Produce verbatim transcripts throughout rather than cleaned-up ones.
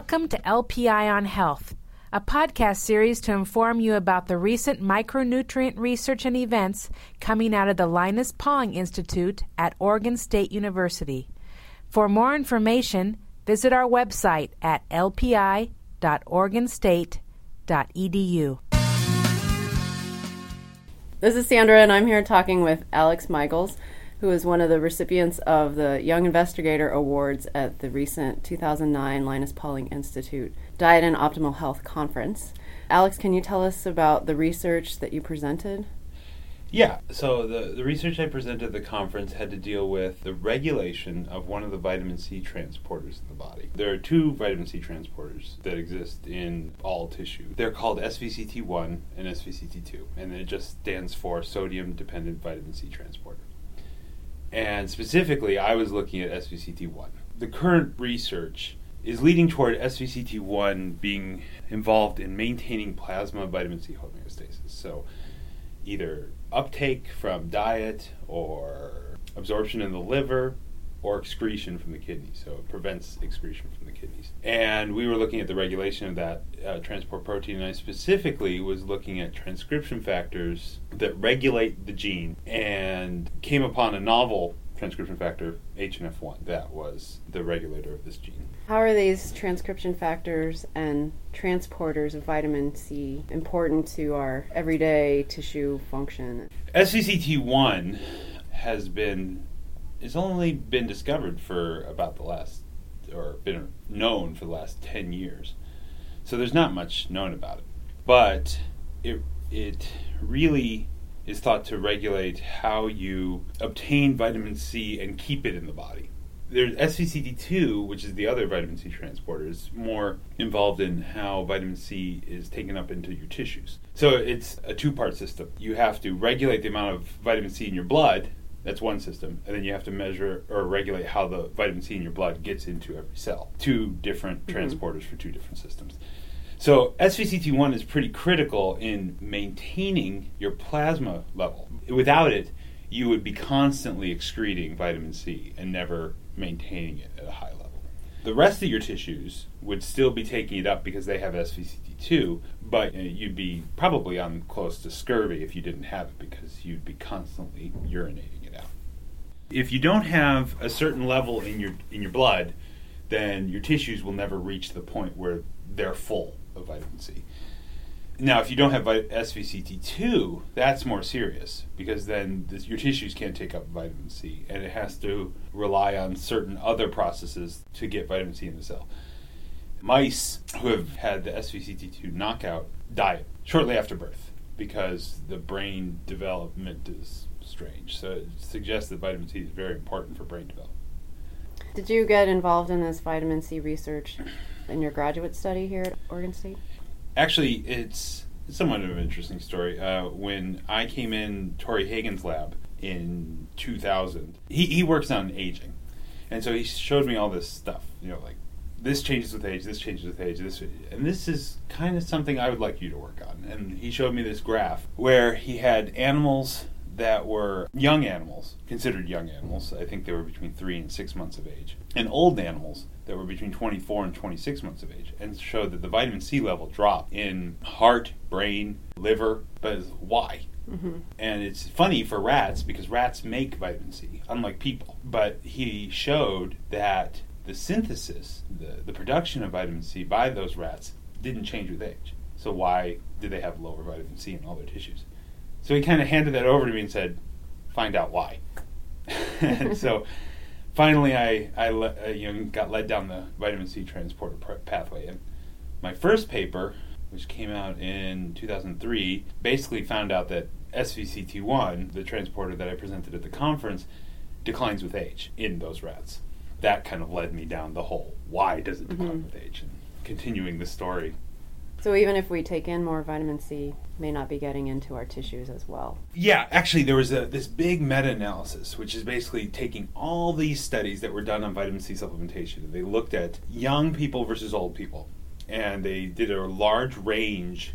Welcome to L P I on Health, a podcast series to inform you about the recent micronutrient research and events coming out of the Linus Pauling Institute at Oregon State University. For more information, visit our website at l p i dot oregon state dot e d u. This is Sandra, and I'm here talking with Alex Michaels, who is one of the recipients of the Young Investigator Awards at the recent two thousand nine Linus Pauling Institute Diet and Optimal Health Conference. Alex, can you tell us about the research that you presented? Yeah, so the, the research I presented at the conference had to deal with the regulation of one of the vitamin C transporters in the body. There are two vitamin C transporters that exist in all tissue. They're called S V C T one and S V C T two, and it just stands for sodium-dependent vitamin C transporter. And specifically, I was looking at S V C T one. The current research is leading toward S V C T one being involved in maintaining plasma vitamin C homeostasis. So either uptake from diet or absorption in the liver or excretion from the kidneys. So it prevents excretion from the kidneys. And we were looking at the regulation of that uh, transport protein, and I specifically was looking at transcription factors that regulate the gene, and came upon a novel transcription factor, H N F one, that was the regulator of this gene. How are these transcription factors and transporters of vitamin C important to our everyday tissue function? S V C T one has been, it's only been discovered for about the last, or been known for the last ten years. So there's not much known about it. But it it really is thought to regulate how you obtain vitamin C and keep it in the body. There's S V C T two, which is the other vitamin C transporter, is more involved in how vitamin C is taken up into your tissues. So it's a two-part system. You have to regulate the amount of vitamin C in your blood. That's one system. And then you have to measure or regulate how the vitamin C in your blood gets into every cell. Two different mm-hmm. transporters for two different systems. So S V C T one is pretty critical in maintaining your plasma level. Without it, you would be constantly excreting vitamin C and never maintaining it at a high level. The rest of your tissues would still be taking it up because they have S V C T two, but uh, you'd be probably on close to scurvy if you didn't have it, because you'd be constantly urinating it out. If you don't have a certain level in your in your blood, then your tissues will never reach the point where they're full of vitamin C. Now, if you don't have S V C T two, that's more serious, because then this, your tissues can't take up vitamin C, and it has to rely on certain other processes to get vitamin C in the cell. Mice who have had the S V C T two knockout die shortly after birth because the brain development is strange. So it suggests that vitamin C is very important for brain development. Did you get involved in this vitamin C research in your graduate study here at Oregon State? Actually, it's somewhat of an interesting story. Uh, when I came in Torrey Hagen's lab in two thousand, he, he works on aging. And so he showed me all this stuff, you know, like this changes with age, this changes with age, this, and this is kind of something I would like you to work on. And he showed me this graph where he had animals that were young animals, considered young animals. I think they were between three and six months of age, and old animals that were between twenty-four and twenty-six months of age, and showed that the vitamin C level dropped in heart, brain, liver, but why? Mm-hmm. And it's funny for rats, because rats make vitamin C, unlike people. But he showed that the synthesis, the, the production of vitamin C by those rats didn't change with age. So why did they have lower vitamin C in all their tissues? So he kind of handed that over to me and said, find out why. And so finally I, I le- you know, got led down the vitamin C transporter pr- pathway. And my first paper, which came out in two thousand three, basically found out that S V C T one, the transporter that I presented at the conference, declines with age in those rats. That kind of led me down the whole, why does it decline mm-hmm. with age? And continuing the story. So even if we take in more vitamin C, may not be getting into our tissues as well. Yeah, actually there was a, this big meta-analysis, which is basically taking all these studies that were done on vitamin C supplementation, and they looked at young people versus old people. And they did a large range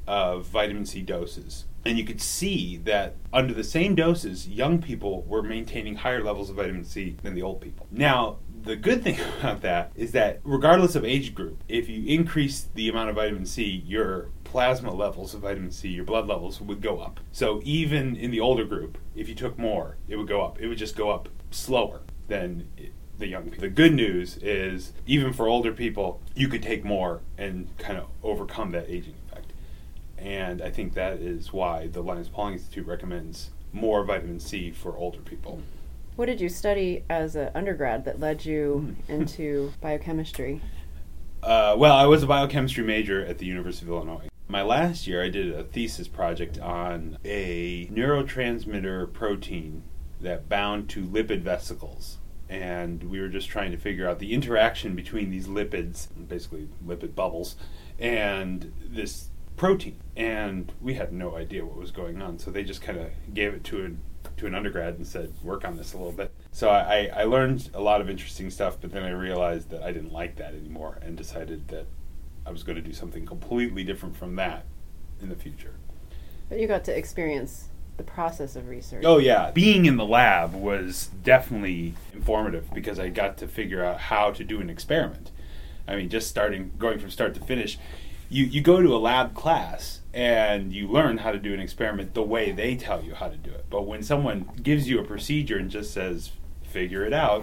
of vitamin C doses. And you could see that under the same doses, young people were maintaining higher levels of vitamin C than the old people. Now, the good thing about that is that regardless of age group, if you increase the amount of vitamin C, your plasma levels of vitamin C, your blood levels would go up. So even in the older group, if you took more, it would go up. It would just go up slower than the young people. The good news is, even for older people, you could take more and kind of overcome that aging effect. And I think that is why the Linus Pauling Institute recommends more vitamin C for older people. What did you study as an undergrad that led you into biochemistry? Uh, well, I was a biochemistry major at the University of Illinois. My last year, I did a thesis project on a neurotransmitter protein that bound to lipid vesicles. And we were just trying to figure out the interaction between these lipids, basically lipid bubbles, and this protein. And we had no idea what was going on, so they just kind of gave it to an to an undergrad and said, work on this a little bit. So I, I learned a lot of interesting stuff, but then I realized that I didn't like that anymore and decided that I was going to do something completely different from that in the future. But you got to experience the process of research. Oh, yeah. Being in the lab was definitely informative because I got to figure out how to do an experiment. I mean, just starting, going from start to finish, you, you go to a lab class and you learn how to do an experiment the way they tell you how to do it. But when someone gives you a procedure and just says, figure it out,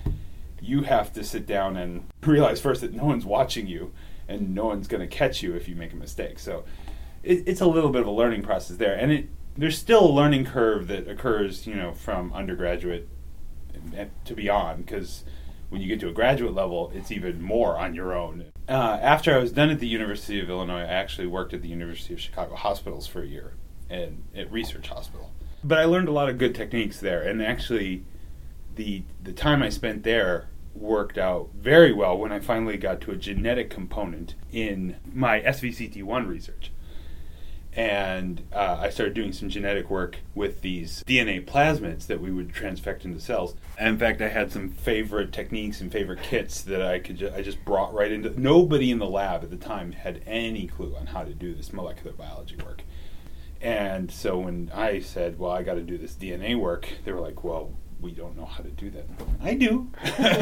you have to sit down and realize first that no one's watching you and no one's going to catch you if you make a mistake. So it, it's a little bit of a learning process there. And it there's still a learning curve that occurs, you know, from undergraduate to beyond, because when you get to a graduate level, it's even more on your own. Uh, after I was done at the University of Illinois, I actually worked at the University of Chicago Hospitals for a year, and at Research Hospital. But I learned a lot of good techniques there, and actually the the time I spent there worked out very well when I finally got to a genetic component in my S V C T one research. And uh, I started doing some genetic work with these D N A plasmids that we would transfect into cells. And in fact, I had some favorite techniques and favorite kits that I could ju- I just brought right into. Nobody in the lab at the time had any clue on how to do this molecular biology work. And so when I said, well, I got to do this D N A work, they were like, well, we don't know how to do that. I do.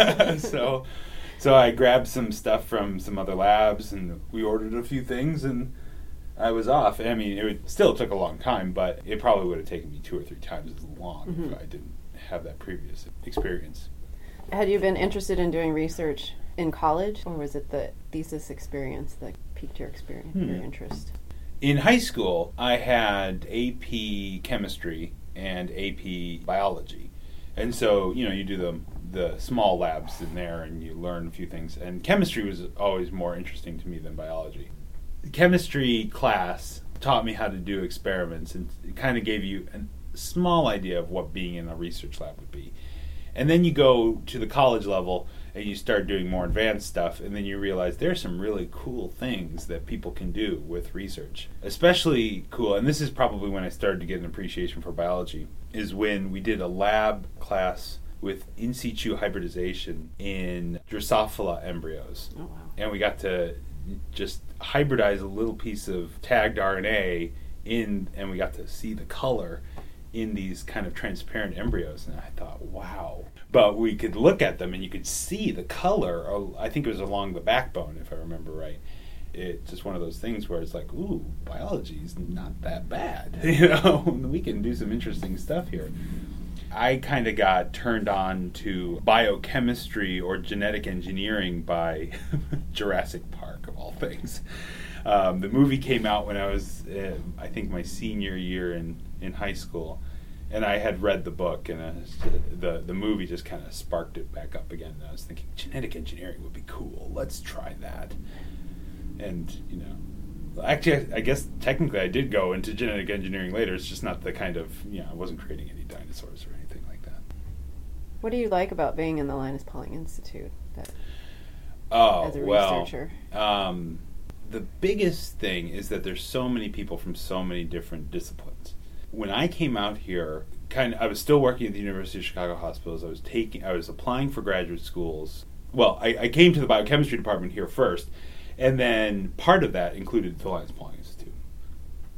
so, so I grabbed some stuff from some other labs, and we ordered a few things, and I was off. I mean, it would, still took a long time, but it probably would have taken me two or three times as long mm-hmm. if I didn't have that previous experience. Had you been interested in doing research in college, or was it the thesis experience that piqued your experience, hmm. your interest? In high school, I had A P chemistry and A P biology. And so, you know, you do the the small labs in there and you learn a few things. And chemistry was always more interesting to me than biology. The chemistry class taught me how to do experiments, and it kind of gave you a small idea of what being in a research lab would be. And then you go to the college level and you start doing more advanced stuff, and then you realize there's some really cool things that people can do with research. Especially cool, and this is probably when I started to get an appreciation for biology, is when we did a lab class with in situ hybridization in Drosophila embryos. Oh, wow. And we got to just hybridize a little piece of tagged R N A in, and we got to see the color in these kind of transparent embryos, and I thought, wow. But we could look at them and you could see the color. I think it was along the backbone, if I remember right. It's just one of those things where it's like, ooh, biology is not that bad. You know, we can do some interesting stuff here. I kind of got turned on to biochemistry or genetic engineering by Jurassic Park, of all things. Um, the movie came out when I was, uh, I think, my senior year in, in high school, and I had read the book, and uh, the the movie just kind of sparked it back up again. And I was thinking, genetic engineering would be cool. Let's try that. And, you know, actually, I, I guess technically I did go into genetic engineering later. It's just not the kind of, you know, I wasn't creating any dinosaurs or anything like that. What do you like about being in the Linus Pauling Institute that, oh, as a well, researcher? Um, the biggest thing is that there's so many people from so many different disciplines. When I came out here, kind of, I was still working at the University of Chicago Hospitals. I was taking, I was applying for graduate schools. Well, I, I came to the biochemistry department here first, and then part of that included the Linus Pauling Institute.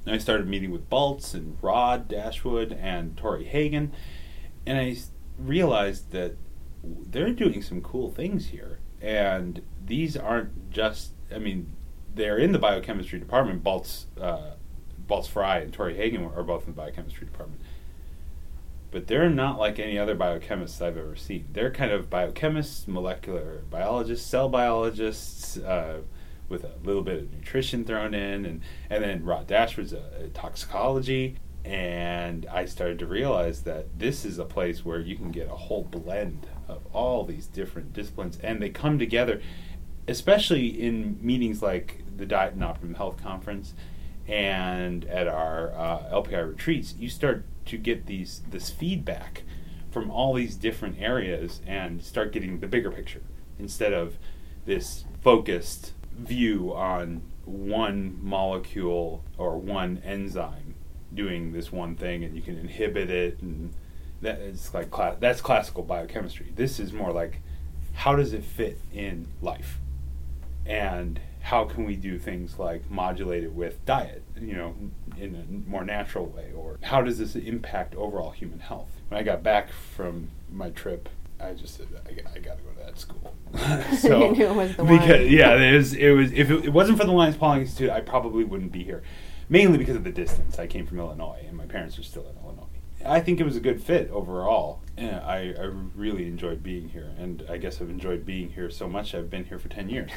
And I started meeting with Baltz and Rod Dashwood and Tori Hagen, and I realized that they're doing some cool things here. And these aren't just, I mean, they're in the biochemistry department. Baltz, uh, Baltz Fry and Tori Hagen are both in the biochemistry department. But they're not like any other biochemists I've ever seen. They're kind of biochemists, molecular biologists, cell biologists, uh, with a little bit of nutrition thrown in. And, and then Rod Dashwood's a, a toxicology. And I started to realize that this is a place where you can get a whole blend of all these different disciplines. And they come together, especially in meetings like the Diet and Optimum Health Conference and at our uh, L P I retreats. You start to get these this feedback from all these different areas and start getting the bigger picture instead of this focused view on one molecule or one enzyme doing this one thing, and you can inhibit it, and that is like cla- that's classical biochemistry. This is more like, how does it fit in life, and how can we do things like modulate it with diet, you know, in a more natural way, or how does this impact overall human health? When I got back from my trip, I just said, I, I got to go to that school. So you knew it was the because, one. Yeah, it was. It was. If it, it wasn't for the Linus Pauling Institute, I probably wouldn't be here. Mainly because of the distance. I came from Illinois, and my parents are still in Illinois. I think it was a good fit overall. Yeah, I, I really enjoyed being here, and I guess I've enjoyed being here so much I've been here for ten years.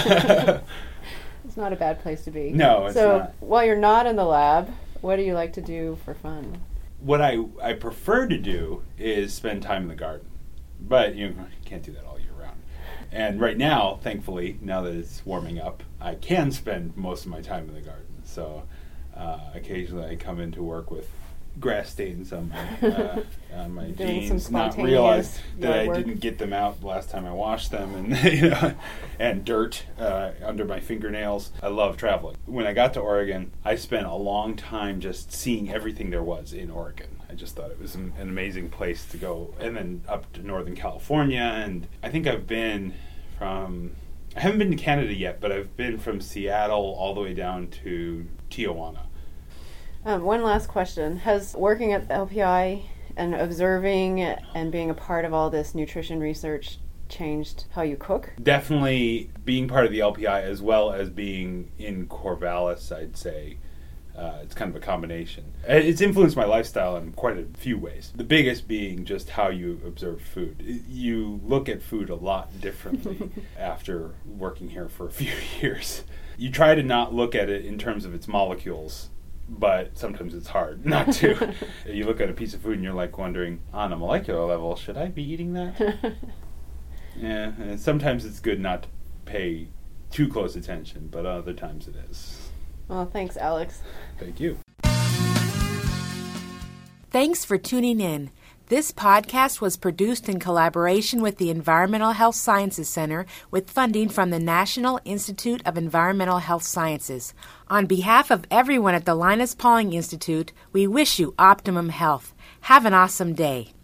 It's not a bad place to be. No, it's so, not. while you're not in the lab, what do you like to do for fun? What I, I prefer to do is spend time in the garden. But you know, you can't do that all year round. And right now, thankfully, now that it's warming up, I can spend most of my time in the garden. So uh, occasionally I come into work with grass stains on my, uh, on my jeans, not realize that I work. didn't get them out the last time I washed them, and you know, and dirt uh, under my fingernails. I love traveling. When I got to Oregon, I spent a long time just seeing everything there was in Oregon. I just thought it was an, an amazing place to go. And then up to Northern California, and I think I've been from, I haven't been to Canada yet, but I've been from Seattle all the way down to Tijuana. Um, one last question. Has working at the L P I and observing and being a part of all this nutrition research changed how you cook? Definitely being part of the L P I as well as being in Corvallis, I'd say. Uh, it's kind of a combination. It's influenced my lifestyle in quite a few ways. The biggest being just how you observe food. You look at food a lot differently after working here for a few years. You try to not look at it in terms of its molecules, but sometimes it's hard not to. You look at a piece of food and you're like wondering, on a molecular level, should I be eating that? Yeah, and sometimes it's good not to pay too close attention, but other times it is. Well, thanks, Alex. Thank you. Thanks for tuning in. This podcast was produced in collaboration with the Environmental Health Sciences Center with funding from the National Institute of Environmental Health Sciences. On behalf of everyone at the Linus Pauling Institute, we wish you optimum health. Have an awesome day.